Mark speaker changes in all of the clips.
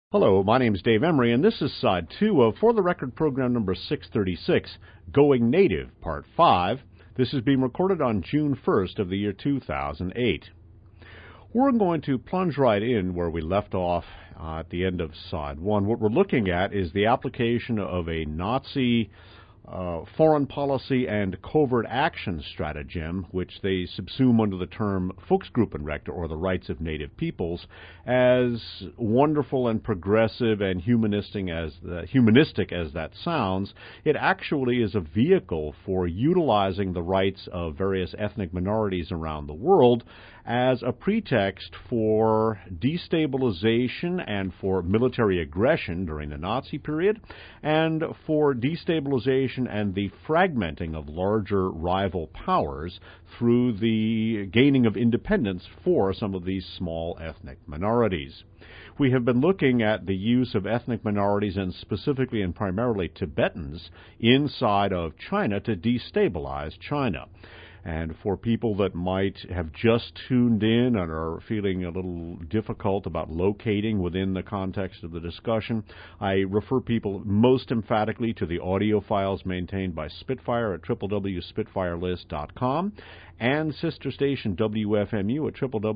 Speaker 1: Hello, my name is Dave Emery, and this is Side 2 of For the Record program number 636, Going Native, Part 5. This is being recorded on June 1st of the year 2008. We're going to plunge right in where we left off at the end of Side 1. What we're looking at is the application of a Nazi foreign policy and covert action stratagem, which they subsume under the term Volksgruppenrechte, or the rights of native peoples, as wonderful and progressive and humanistic as that sounds. It actually is a vehicle for utilizing the rights of various ethnic minorities around the world as a pretext for destabilization and for military aggression during the Nazi period, and for destabilization and the fragmenting of larger rival powers through the gaining of independence for some of these small ethnic minorities. We have been looking at the use of ethnic minorities, and specifically and primarily Tibetans, inside of China to destabilize China. And for people that might have just tuned in and are feeling a little difficult about locating within the context of the discussion, I refer people most emphatically to the audio files maintained by Spitfire at www.spitfirelist.com and sister station WFMU at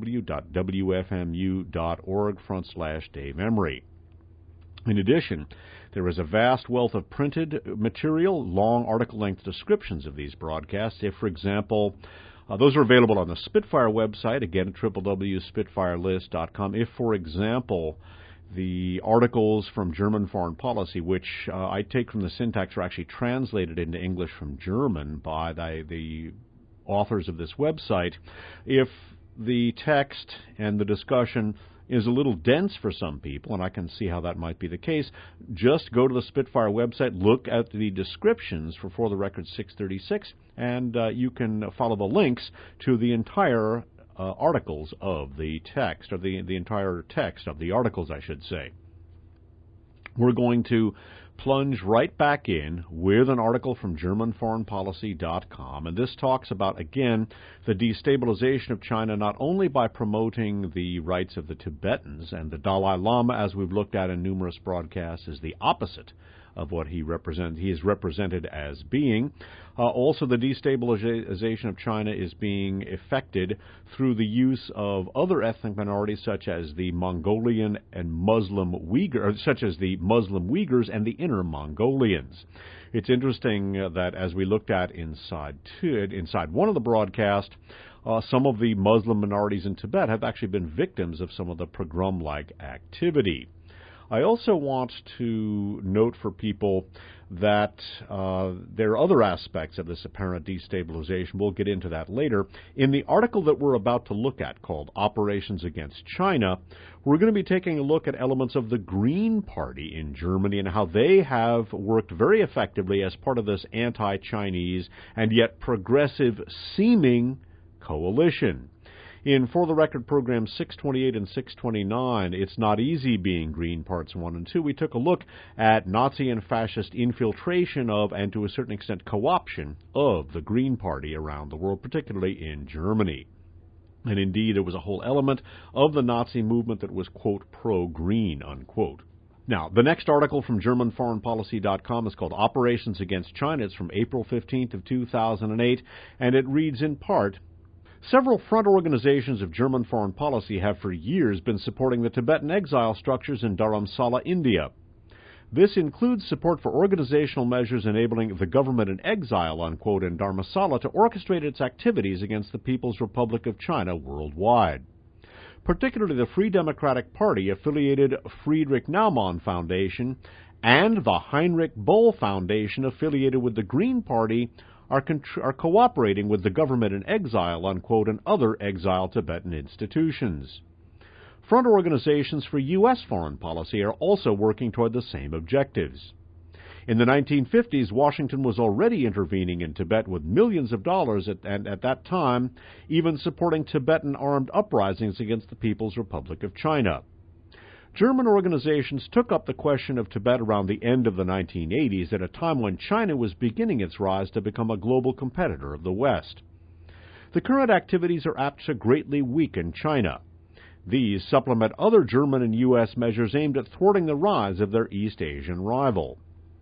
Speaker 1: www.wfmu.org/Dave Emery. In addition, there is a vast wealth of printed material, long article-length descriptions of these broadcasts. If, for example, those are available on the Spitfire website, again at www.spitfirelist.com. If, for example, the articles from German foreign policy, which I take from the syntax, are actually translated into English from German by the authors of this website, if the text and the discussion is a little dense for some people, and I can see how that might be the case, just go to the Spitfire website, look at the descriptions for the Record 636, and you can follow the links to the entire articles of the text, or the entire text of the articles, I should say. We're going to plunge right back in with an article from GermanForeignPolicy.com, and this talks about, again, the destabilization of China not only by promoting the rights of the Tibetans, and the Dalai Lama, as we've looked at in numerous broadcasts, is the opposite of what he is represented as being. Also, the destabilization of China is being effected through the use of other ethnic minorities, such as the Mongolian and Muslim Uyghurs, and the Inner Mongolians. It's interesting that, as we looked at inside one of the broadcasts, some of the Muslim minorities in Tibet have actually been victims of some of the pogrom-like activity. I also want to note for people that there are other aspects of this apparent destabilization. We'll get into that later. In the article that we're about to look at, called Operations Against China, we're going to be taking a look at elements of the Green Party in Germany and how they have worked very effectively as part of this anti-Chinese and yet progressive-seeming coalition. In For the Record programs 628 and 629, It's Not Easy Being Green, Parts 1 and 2, we took a look at Nazi and fascist infiltration of, and to a certain extent co-option of, the Green Party around the world, particularly in Germany. And indeed, there was a whole element of the Nazi movement that was, quote, pro-green, unquote. Now, the next article from GermanForeignPolicy.com is called Operations Against China. It's from April 15th of 2008, and it reads in part, several front organizations of German foreign policy have for years been supporting the Tibetan exile structures in Dharamsala, India. This includes support for organizational measures enabling the government in exile, unquote, in Dharamsala to orchestrate its activities against the People's Republic of China worldwide. Particularly the Free Democratic Party-affiliated Friedrich Naumann Foundation and the Heinrich Böll Foundation affiliated with the Green Party are cooperating with the government in exile, unquote, and other exile Tibetan institutions. Front organizations for U.S. foreign policy are also working toward the same objectives. In the 1950s, Washington was already intervening in Tibet with millions of dollars and at that time even supporting Tibetan armed uprisings against the People's Republic of China. German organizations took up the question of Tibet around the end of the 1980s, at a time when China was beginning its rise to become a global competitor of the West. The current activities are apt to greatly weaken China. These supplement other German and U.S. measures aimed at thwarting the rise of their East Asian rival.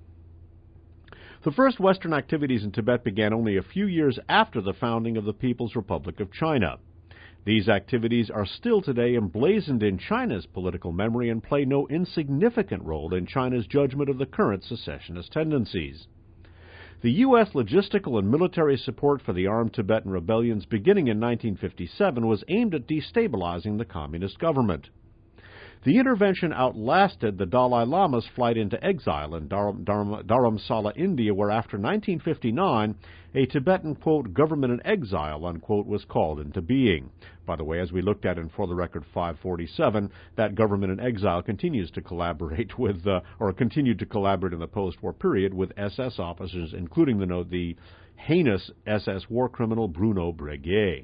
Speaker 1: The first Western activities in Tibet began only a few years after the founding of the People's Republic of China. These activities are still today emblazoned in China's political memory and play no insignificant role in China's judgment of the current secessionist tendencies. The U.S. logistical and military support for the armed Tibetan rebellions beginning in 1957 was aimed at destabilizing the communist government. The intervention outlasted the Dalai Lama's flight into exile in Dharamsala, India, where after 1959 a Tibetan, quote, government in exile, unquote, was called into being. By the way, as we looked at in For the Record 547, that government in exile continues to collaborate with, or continued to collaborate in the post-war period with SS officers, including the heinous SS war criminal Bruno Breguet.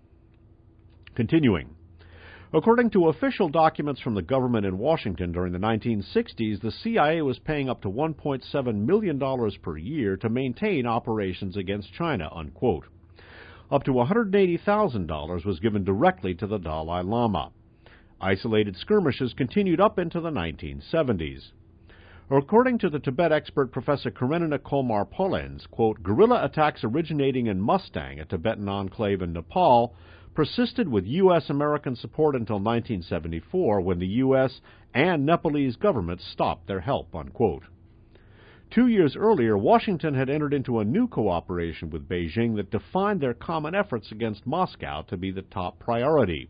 Speaker 1: Continuing. According to official documents from the government in Washington during the 1960s, the CIA was paying up to $1.7 million per year to maintain operations against China, unquote. Up to $180,000 was given directly to the Dalai Lama. Isolated skirmishes continued up into the 1970s. According to the Tibet expert Professor Karenina Kolmar-Polenz, quote, guerrilla attacks originating in Mustang, a Tibetan enclave in Nepal, persisted with U.S.-American support until 1974, when the U.S. and Nepalese governments stopped their help, unquote. 2 years earlier, Washington had entered into a new cooperation with Beijing that defined their common efforts against Moscow to be the top priority.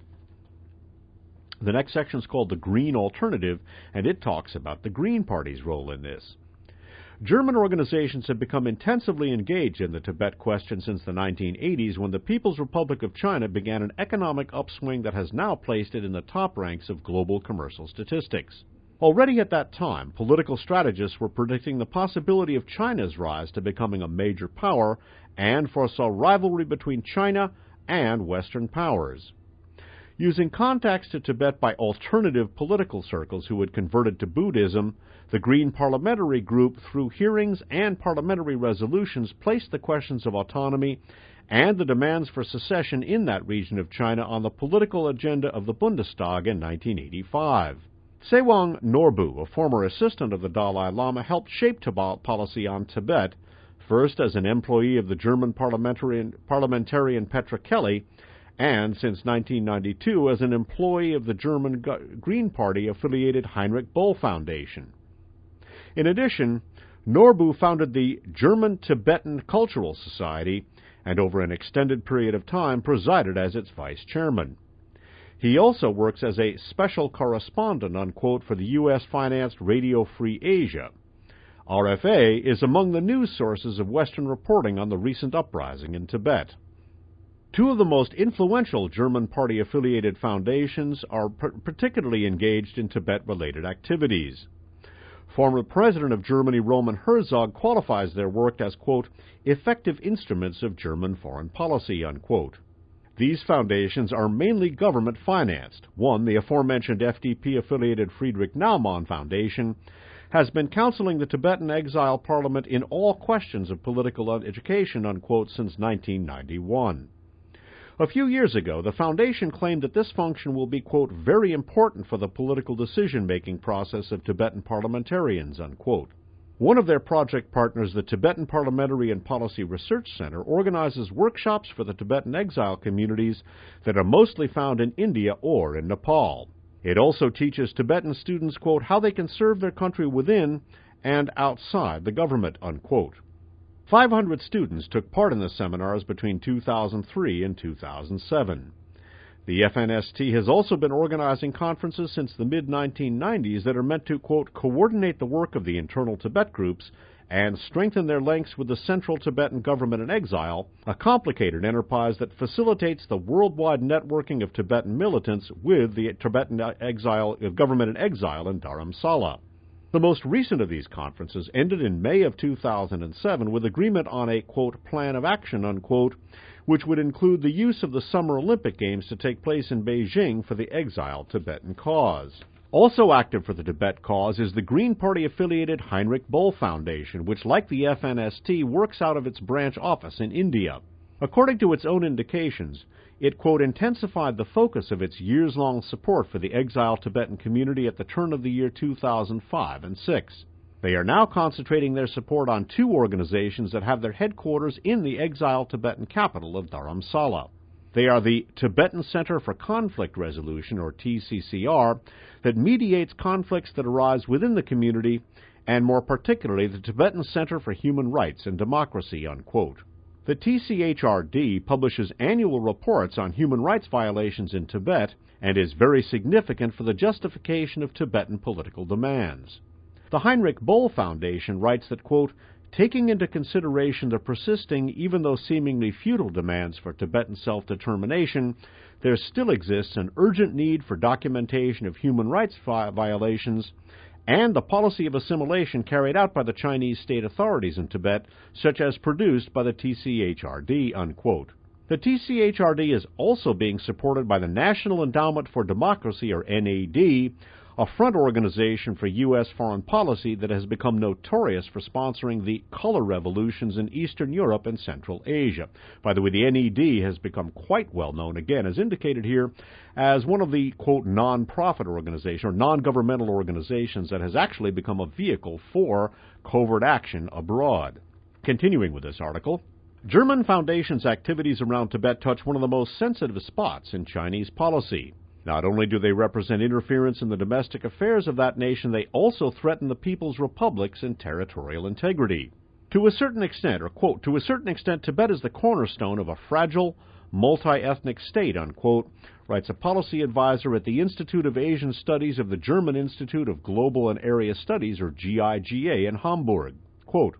Speaker 1: The next section is called the Green Alternative, and it talks about the Green Party's role in this. German organizations have become intensively engaged in the Tibet question since the 1980s, when the People's Republic of China began an economic upswing that has now placed it in the top ranks of global commercial statistics. Already at that time, political strategists were predicting the possibility of China's rise to becoming a major power and foresaw rivalry between China and Western powers. Using contacts to Tibet by alternative political circles who had converted to Buddhism, the Green Parliamentary Group, through hearings and parliamentary resolutions, placed the questions of autonomy and the demands for secession in that region of China on the political agenda of the Bundestag in 1985. Sewang Norbu, a former assistant of the Dalai Lama, helped shape policy on Tibet, first as an employee of the German parliamentarian Petra Kelly, and since 1992 as an employee of the German Green Party-affiliated Heinrich Böll Foundation. In addition, Norbu founded the German Tibetan Cultural Society and over an extended period of time presided as its vice-chairman. He also works as a special correspondent, unquote, for the U.S.-financed Radio Free Asia. RFA is among the news sources of Western reporting on the recent uprising in Tibet. Two of the most influential German party-affiliated foundations are particularly engaged in Tibet-related activities. Former President of Germany Roman Herzog qualifies their work as, quote, effective instruments of German foreign policy, unquote. These foundations are mainly government-financed. One, the aforementioned FDP-affiliated Friedrich Naumann Foundation, has been counseling the Tibetan exile parliament in all questions of political education, unquote, since 1991. A few years ago, the foundation claimed that this function will be, quote, very important for the political decision-making process of Tibetan parliamentarians, unquote. One of their project partners, the Tibetan Parliamentary and Policy Research Center, organizes workshops for the Tibetan exile communities that are mostly found in India or in Nepal. It also teaches Tibetan students, quote, how they can serve their country within and outside the government, unquote. 500 students took part in the seminars between 2003 and 2007. The FNST has also been organizing conferences since the mid-1990s that are meant to, quote, coordinate the work of the internal Tibet groups and strengthen their links with the Central Tibetan Government in Exile, a complicated enterprise that facilitates the worldwide networking of Tibetan militants with the Tibetan Government in Exile in Dharamsala. The most recent of these conferences ended in May of 2007 with agreement on a, quote, plan of action, unquote, which would include the use of the Summer Olympic Games to take place in Beijing for the exiled Tibetan cause. Also active for the Tibet cause is the Green Party-affiliated Heinrich Böll Foundation, which, like the FNST, works out of its branch office in India. According to its own indications, it, quote, intensified the focus of its years-long support for the exiled Tibetan community at the turn of the year 2005 and 6. They are now concentrating their support on two organizations that have their headquarters in the exiled Tibetan capital of Dharamsala. They are the Tibetan Center for Conflict Resolution, or TCCR, that mediates conflicts that arise within the community, and more particularly the Tibetan Center for Human Rights and Democracy, unquote. The TCHRD publishes annual reports on human rights violations in Tibet and is very significant for the justification of Tibetan political demands. The Heinrich Böll Foundation writes that, quote, taking into consideration the persisting, even though seemingly futile demands for Tibetan self-determination, there still exists an urgent need for documentation of human rights violations and the policy of assimilation carried out by the Chinese state authorities in Tibet, such as produced by the TCHRD, unquote. The TCHRD is also being supported by the National Endowment for Democracy, or NAD, a front organization for U.S. foreign policy that has become notorious for sponsoring the color revolutions in Eastern Europe and Central Asia. By the way, the NED has become quite well known, again, as indicated here, as one of the, quote, non-profit organizations, or non-governmental organizations that has actually become a vehicle for covert action abroad. Continuing with this article, German Foundation's activities around Tibet touch one of the most sensitive spots in Chinese policy. Not only do they represent interference in the domestic affairs of that nation, they also threaten the people's republics and territorial integrity. To a certain extent, or quote, to a certain extent, Tibet is the cornerstone of a fragile, multi-ethnic state, unquote, writes a policy advisor at the Institute of Asian Studies of the German Institute of Global and Area Studies, or GIGA, in Hamburg. Quote,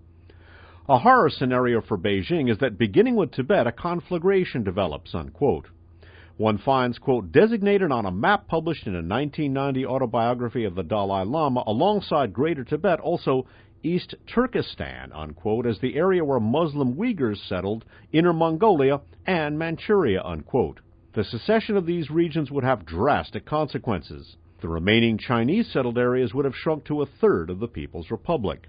Speaker 1: a horror scenario for Beijing is that beginning with Tibet, a conflagration develops, unquote. One finds, quote, designated on a map published in a 1990 autobiography of the Dalai Lama, alongside Greater Tibet, also East Turkestan, unquote, as the area where Muslim Uyghurs settled, Inner Mongolia, and Manchuria, unquote. The secession of these regions would have drastic consequences. The remaining Chinese settled areas would have shrunk to a third of the People's Republic.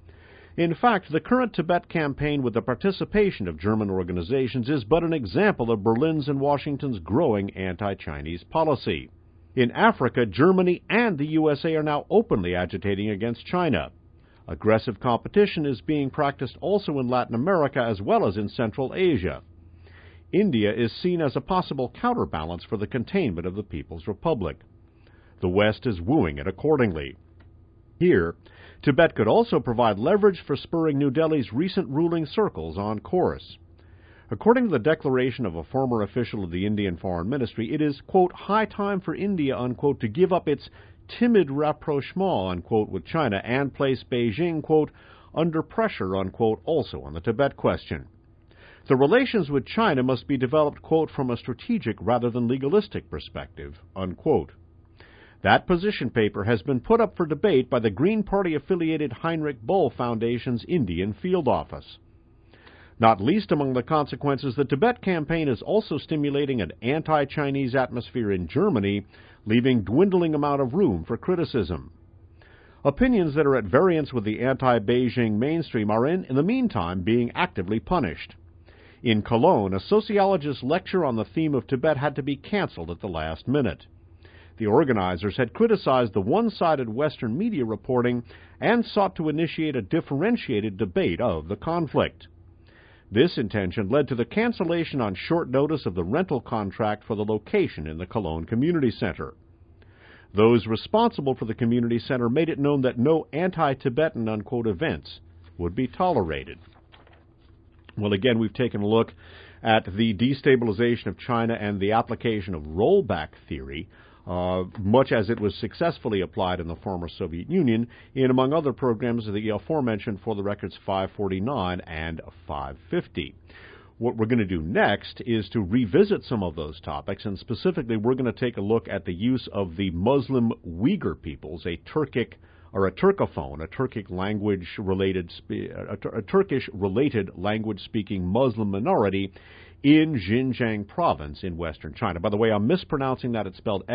Speaker 1: In fact, the current Tibet campaign with the participation of German organizations is but an example of Berlin's and Washington's growing anti-Chinese policy. In Africa, Germany and the USA are now openly agitating against China. Aggressive competition is being practiced also in Latin America as well as in Central Asia. India is seen as a possible counterbalance for the containment of the People's Republic. The West is wooing it accordingly. Here, Tibet could also provide leverage for spurring New Delhi's recent ruling circles on course. According to the declaration of a former official of the Indian Foreign Ministry, it is, quote, high time for India, unquote, to give up its timid rapprochement, unquote, with China and place Beijing, quote, under pressure, unquote, also on the Tibet question. The relations with China must be developed, quote, from a strategic rather than legalistic perspective, unquote. That position paper has been put up for debate by the Green Party-affiliated Heinrich Böll Foundation's Indian field office. Not least among the consequences, the Tibet campaign is also stimulating an anti-Chinese atmosphere in Germany, leaving dwindling amount of room for criticism. Opinions that are at variance with the anti-Beijing mainstream are in the meantime, being actively punished. In Cologne, a sociologist's lecture on the theme of Tibet had to be canceled at the last minute. The organizers had criticized the one-sided Western media reporting and sought to initiate a differentiated debate of the conflict. This intention led to the cancellation on short notice of the rental contract for the location in the Cologne Community Center. Those responsible for the community center made it known that no anti-Tibetan, unquote, events would be tolerated. Well, again, we've taken a look at the destabilization of China and the application of rollback theory, much as it was successfully applied in the former Soviet Union, in, among other programs, the aforementioned For the Records 549 and 550. What we're going to do next is to revisit some of those topics, and specifically we're going to take a look at the use of the Muslim Uyghur peoples, a Turkic or a Turkophone, a Turkic language-related, a Turkish-related language-speaking Muslim minority in Xinjiang province in western China. By the way, I'm mispronouncing that. It's spelled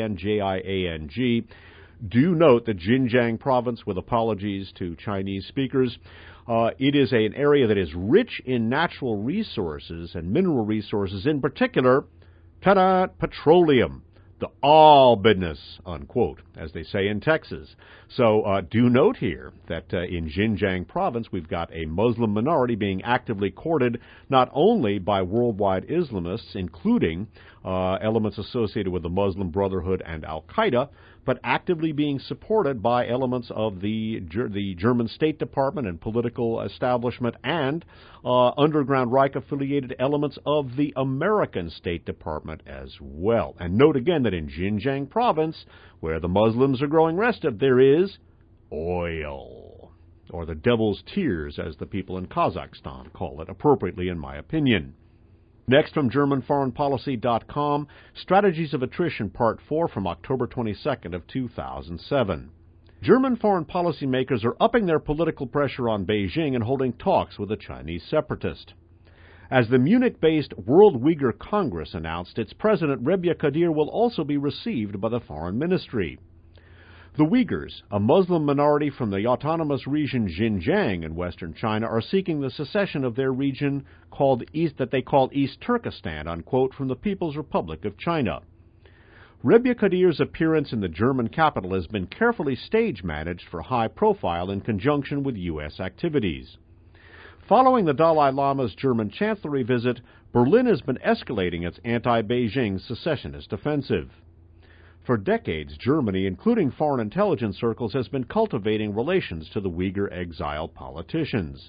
Speaker 1: Xinjiang. Do note that Xinjiang province, with apologies to Chinese speakers, it is an area that is rich in natural resources and mineral resources, in particular Ta-da! Petroleum. The all business, unquote, as they say in Texas. So do note here that in Xinjiang province, we've got a Muslim minority being actively courted not only by worldwide Islamists, including elements associated with the Muslim Brotherhood and Al-Qaeda, but actively being supported by elements of the German State Department and political establishment and underground Reich-affiliated elements of the American State Department as well. And note again that in Xinjiang province, where the Muslims are growing restive, there is oil, or the devil's tears, as the people in Kazakhstan call it, appropriately in my opinion. Next, from GermanForeignPolicy.com, Strategies of Attrition, Part 4, from October 22nd of 2007. German foreign policymakers are upping their political pressure on Beijing and holding talks with a Chinese separatist. As the Munich-based World Uyghur Congress announced, its president, Rebia Kadir, will also be received by the Foreign Ministry. The Uyghurs, a Muslim minority from the autonomous region Xinjiang in western China, are seeking the secession of their region that they call East Turkestan, unquote, from the People's Republic of China. Rebia Kadir's appearance in the German capital has been carefully stage-managed for high profile in conjunction with U.S. activities. Following the Dalai Lama's German chancellery visit, Berlin has been escalating its anti-Beijing secessionist offensive. For decades, Germany, including foreign intelligence circles, has been cultivating relations to the Uyghur exile politicians.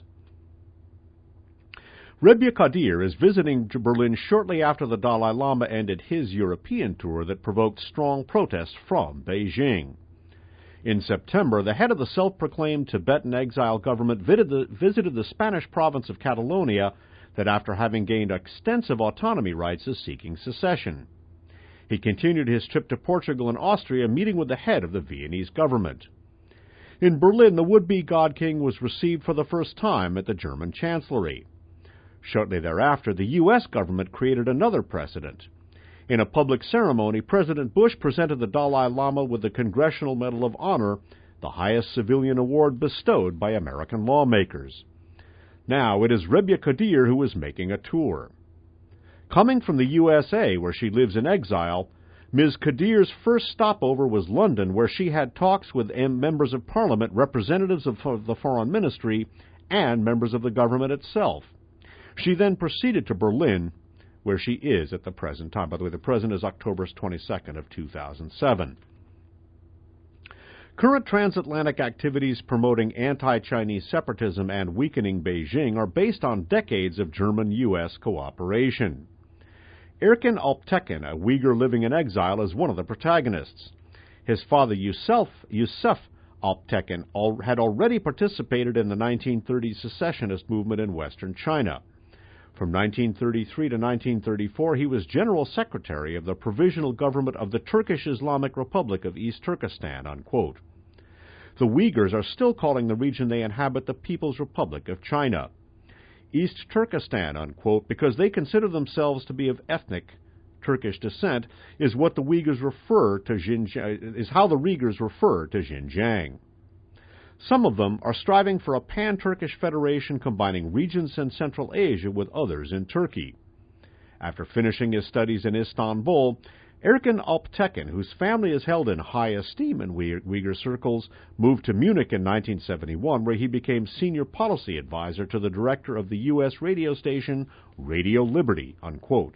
Speaker 1: Rebia Kadir is visiting Berlin shortly after the Dalai Lama ended his European tour that provoked strong protests from Beijing. In September, the head of the self-proclaimed Tibetan exile government visited the Spanish province of Catalonia that, after having gained extensive autonomy rights, is seeking secession. He continued his trip to Portugal and Austria, meeting with the head of the Viennese government. In Berlin, the would-be God King was received for the first time at the German Chancellery. Shortly thereafter, the U.S. government created another precedent. In a public ceremony, President Bush presented the Dalai Lama with the Congressional Medal of Honor, the highest civilian award bestowed by American lawmakers. Now it is Rebia Kadir who is making a tour. Coming from the USA, where she lives in exile, Ms. Kadir's first stopover was London, where she had talks with members of Parliament, representatives of the Foreign Ministry, and members of the government itself. She then proceeded to Berlin, where she is at the present time. By the way, the present is October 22nd of 2007. Current transatlantic activities promoting anti-Chinese separatism and weakening Beijing are based on decades of German-U.S. cooperation. Erkin Alptekin, a Uyghur living in exile, is one of the protagonists. His father, Yusuf Alptekin, had already participated in the 1930s secessionist movement in western China. From 1933 to 1934, he was General Secretary of the Provisional Government of the Turkish Islamic Republic of East Turkestan, unquote. The Uyghurs are still calling the region they inhabit the People's Republic of China. East Turkestan, unquote, because they consider themselves to be of ethnic Turkish descent, is what the Uyghurs refer to is how the Uyghurs refer to Xinjiang. Some of them are striving for a pan-Turkish federation combining regions in Central Asia with others in Turkey. After finishing his studies in Istanbul, Erkin Alptekin, whose family is held in high esteem in Uyghur circles, moved to Munich in 1971, where he became senior policy advisor to the director of the U.S. radio station Radio Liberty, unquote.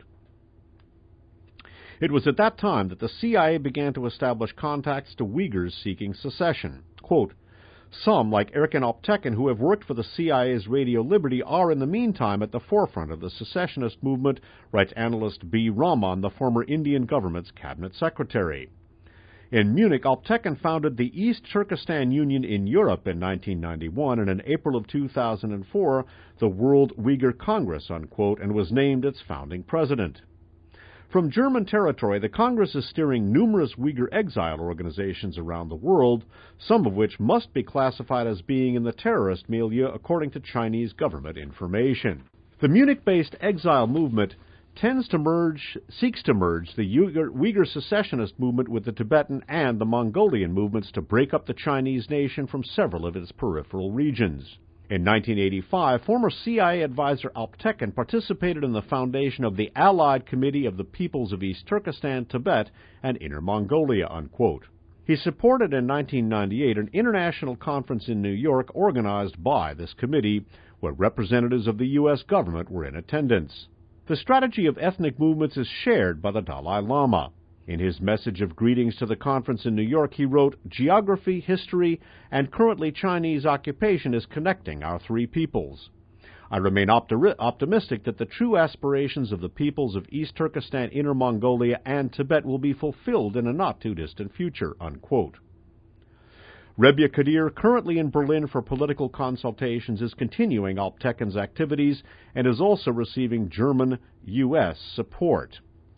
Speaker 1: It was at that time that the CIA began to establish contacts to Uyghurs seeking secession. Quote, some, like Erkin Alptekin, who have worked for the CIA's Radio Liberty, are in the meantime at the forefront of the secessionist movement, writes analyst B. Rahman, the former Indian government's cabinet secretary. In Munich, Alptekin founded the East Turkestan Union in Europe in 1991, and in April of 2004, the World Uyghur Congress, unquote, and was named its founding president. From German territory, the Congress is steering numerous Uyghur exile organizations around the world, some of which must be classified as being in the terrorist milieu according to Chinese government information. The Munich-based exile movement seeks to merge the Uyghur secessionist movement with the Tibetan and the Mongolian movements to break up the Chinese nation from several of its peripheral regions. In 1985, former CIA advisor Alptekin participated in the foundation of the Allied Committee of the Peoples of East Turkestan, Tibet, and Inner Mongolia, unquote. He supported in 1998 an international conference in New York organized by this committee, where representatives of the U.S. government were in attendance. The strategy of ethnic movements is shared by the Dalai Lama. In his message of greetings to the conference in New York, he wrote, "Geography, history, and currently Chinese occupation is connecting our three peoples. I remain optimistic that the true aspirations of the peoples of East Turkestan, Inner Mongolia, and Tibet will be fulfilled in a not-too-distant future," unquote. Rebbe Kadir, currently in Berlin for political consultations, is continuing Alptekin's activities and is also receiving German U.S. support.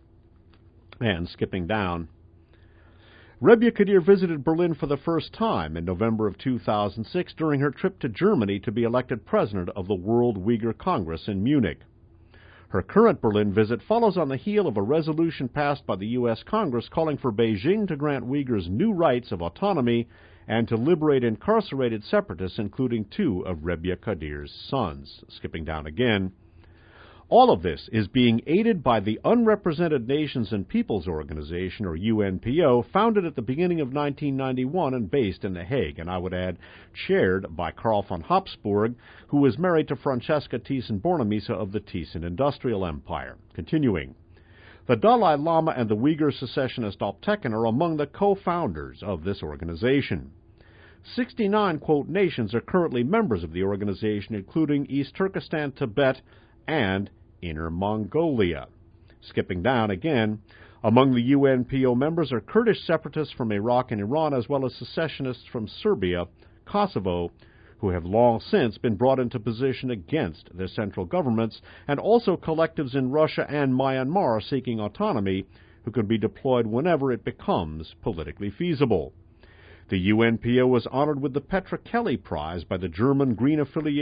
Speaker 1: And skipping down, Rebbe Kadir visited Berlin for the first time in November of 2006 during her trip to Germany to be elected president of the World Uyghur Congress in Munich. Her current Berlin visit follows on the heel of a resolution passed by the U.S. Congress calling for Beijing to grant Uyghurs new rights of autonomy and to liberate incarcerated separatists, including two of Rebbe Kadir's sons. Skipping down again. All of this is being aided by the Unrepresented Nations and Peoples Organization, or UNPO, founded at the beginning of 1991 and based in The Hague, and I would add, chaired by Karl von Habsburg, who was married to Francesca Thyssen-Bornemisza of the Thyssen Industrial Empire. Continuing. The Dalai Lama and the Uyghur secessionist Alptekin are among the co-founders of this organization. 69, quote, nations are currently members of the organization, including East Turkestan, Tibet, and Inner Mongolia. Skipping down again, among the UNPO members are Kurdish separatists from Iraq and Iran, as well as secessionists from Serbia, Kosovo, who have long since been brought into position against their central governments, and also collectives in Russia and Myanmar seeking autonomy, who can be deployed whenever it becomes politically feasible. The UNPO was honored with the Petra Kelly Prize by the German Green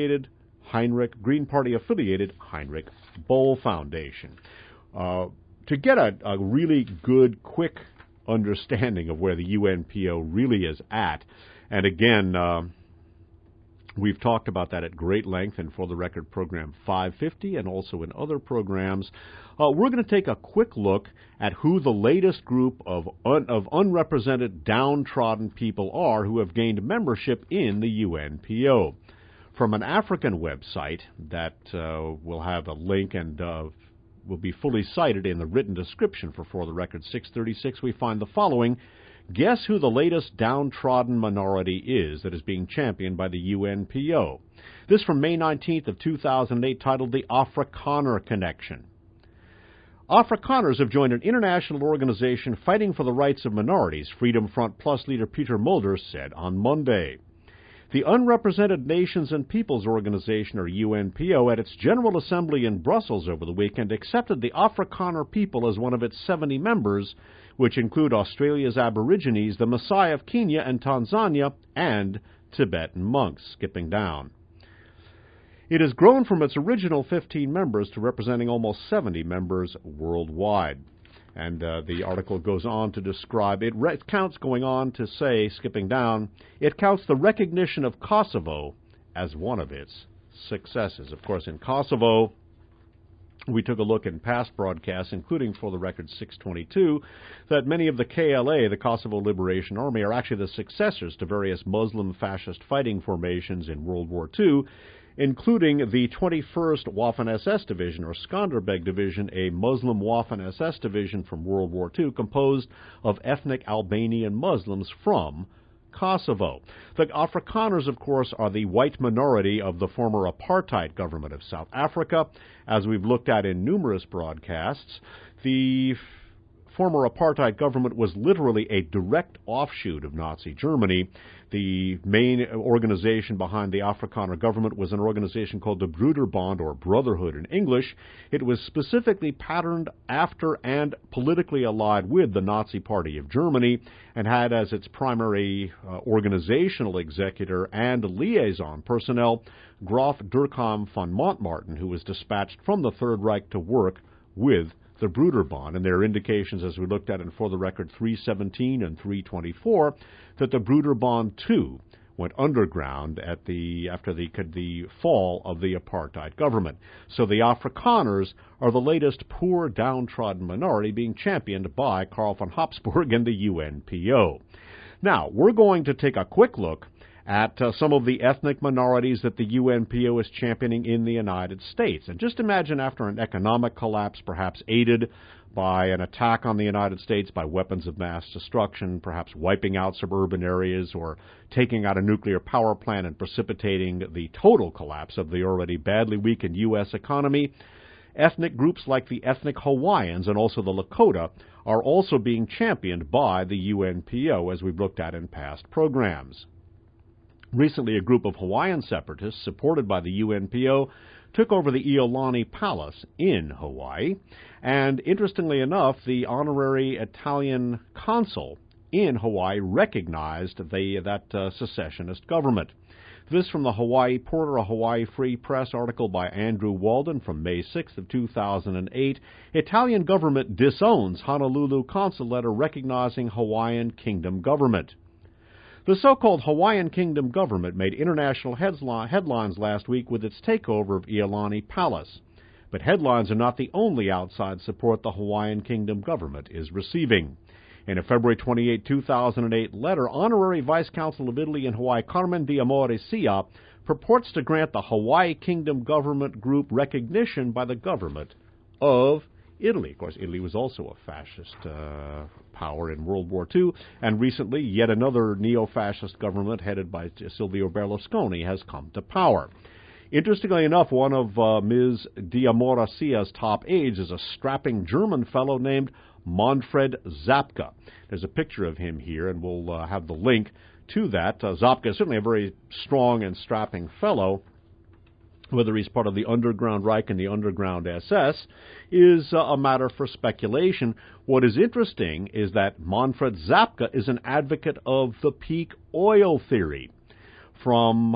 Speaker 1: Party-affiliated Heinrich Boll Foundation. To get a really good, quick understanding of where the UNPO really is at, and again, we've talked about that at great length in For the Record Program 550 and also in other programs. We're going to take a quick look at who the latest group of unrepresented, downtrodden people are who have gained membership in the UNPO. From an African website that will have a link and will be fully cited in the written description for the Record 636, we find the following. Guess who the latest downtrodden minority is that is being championed by the UNPO? This from May 19th of 2008, titled The Afrikaner Connection. Afrikaners have joined an international organization fighting for the rights of minorities, Freedom Front Plus leader Peter Mulder said on Monday. The Unrepresented Nations and Peoples Organization, or UNPO, at its General Assembly in Brussels over the weekend, accepted the Afrikaner people as one of its 70 members, which include Australia's Aborigines, the Maasai of Kenya and Tanzania, and Tibetan monks. Skipping down. It has grown from its original 15 members to representing almost 70 members worldwide. And the article goes on to describe, it counts, going on to say, skipping down, it counts the recognition of Kosovo as one of its successes. Of course, in Kosovo, we took a look in past broadcasts, including For the Record 622, that many of the KLA, the Kosovo Liberation Army, are actually the successors to various Muslim fascist fighting formations in World War II, including the 21st Waffen-SS Division, or Skanderbeg Division, a Muslim Waffen-SS division from World War II composed of ethnic Albanian Muslims from Kosovo. The Afrikaners, of course, are the white minority of the former apartheid government of South Africa. As we've looked at in numerous broadcasts, the former apartheid government was literally a direct offshoot of Nazi Germany. The main organization behind the Afrikaner government was an organization called the Broederbond, or Brotherhood in English. It was specifically patterned after and politically allied with the Nazi Party of Germany, and had as its primary organizational executor and liaison personnel Graf Durkheim von Montmartin, who was dispatched from the Third Reich to work with the Broederbond, and there are indications, as we looked at in For the Record 317 and 324, that the Broederbond, too, went underground after the fall of the apartheid government. So the Afrikaners are the latest poor, downtrodden minority being championed by Karl von Habsburg and the UNPO. Now, we're going to take a quick look at some of the ethnic minorities that the UNPO is championing in the United States. And just imagine after an economic collapse, perhaps aided by an attack on the United States by weapons of mass destruction, perhaps wiping out suburban areas or taking out a nuclear power plant and precipitating the total collapse of the already badly weakened U.S. economy, ethnic groups like the ethnic Hawaiians and also the Lakota are also being championed by the UNPO, as we've looked at in past programs. Recently, a group of Hawaiian separatists, supported by the UNPO, took over the Iolani Palace in Hawaii. And interestingly enough, the honorary Italian consul in Hawaii recognized that secessionist government. This from the Hawaii Porter, a Hawaii Free Press article by Andrew Walden from May 6th of 2008. Italian government disowns Honolulu consul letter recognizing Hawaiian Kingdom government. The so-called Hawaiian Kingdom government made international headlines last week with its takeover of Iolani Palace. But headlines are not the only outside support the Hawaiian Kingdom government is receiving. In a February 28, 2008 letter, Honorary Vice Consul of Italy in Hawaii, Carmen D'Amore Sia, purports to grant the Hawaii Kingdom government group recognition by the government of Italy. Of course, Italy was also a fascist power in World War II, and recently yet another neo-fascist government headed by Silvio Berlusconi has come to power. Interestingly enough, one of Ms. D'Amore Sia's top aides is a strapping German fellow named Manfred Zapka. There's a picture of him here, and we'll have the link to that. Zapka is certainly a very strong and strapping fellow. Whether he's part of the Underground Reich and the Underground SS is a matter for speculation. What is interesting is that Manfred Zapka is an advocate of the peak oil theory. From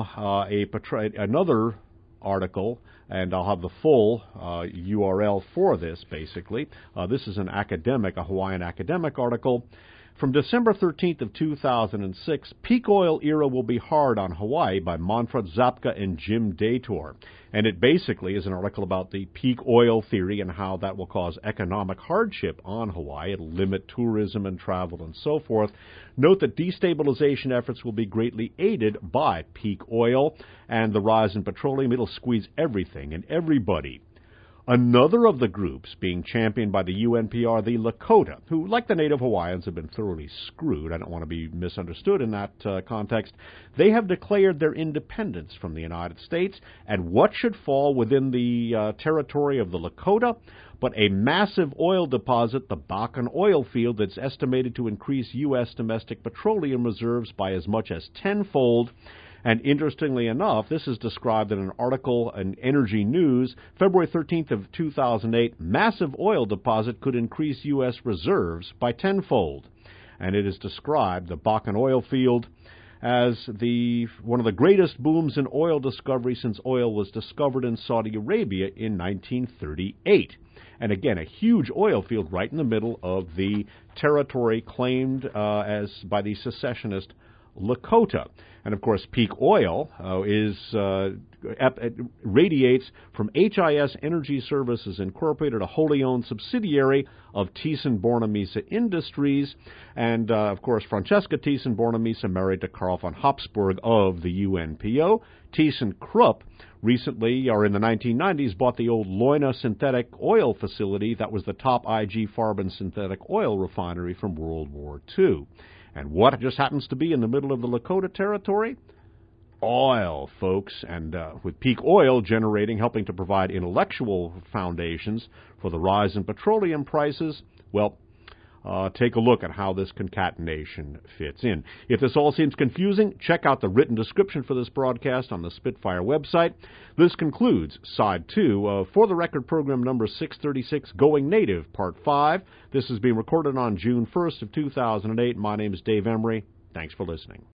Speaker 1: another article, and I'll have the full URL for this, basically. This is a Hawaiian academic article. From December 13th of 2006, Peak Oil Era Will Be Hard on Hawaii by Manfred Zapka and Jim Dator. And it basically is an article about the peak oil theory and how that will cause economic hardship on Hawaii. It'll limit tourism and travel and so forth. Note that destabilization efforts will be greatly aided by peak oil and the rise in petroleum. It'll squeeze everything and everybody. Another of the groups being championed by the UNPO are the Lakota, who, like the Native Hawaiians, have been thoroughly screwed. I don't want to be misunderstood in that context. They have declared their independence from the United States, and what should fall within the territory of the Lakota but a massive oil deposit, the Bakken oil field, that's estimated to increase U.S. domestic petroleum reserves by as much as tenfold. And interestingly enough, this is described in an article in Energy News, February 13th of 2008, massive oil deposit could increase U.S. reserves by tenfold. And it is described, the Bakken oil field, as one of the greatest booms in oil discovery since oil was discovered in Saudi Arabia in 1938. And again, a huge oil field right in the middle of the territory claimed as by the secessionist Lakota. And of course, peak oil radiates from HIS Energy Services Incorporated, a wholly owned subsidiary of Thyssen-Bornemisza Industries. And of course, Francesca Thyssen-Bornemisza married to Karl von Habsburg of the UNPO. ThyssenKrupp recently, or in the 1990s, bought the old Leuna synthetic oil facility that was the top IG Farben synthetic oil refinery from World War II. And what just happens to be in the middle of the Lakota territory? Oil, folks. And with peak oil helping to provide intellectual foundations for the rise in petroleum prices, well, take a look at how this concatenation fits in. If this all seems confusing, check out the written description for this broadcast on the Spitfire website. This concludes Side 2 of For the Record program number 636, Going Native, Part 5. This is being recorded on June 1st of 2008. My name is Dave Emery. Thanks for listening.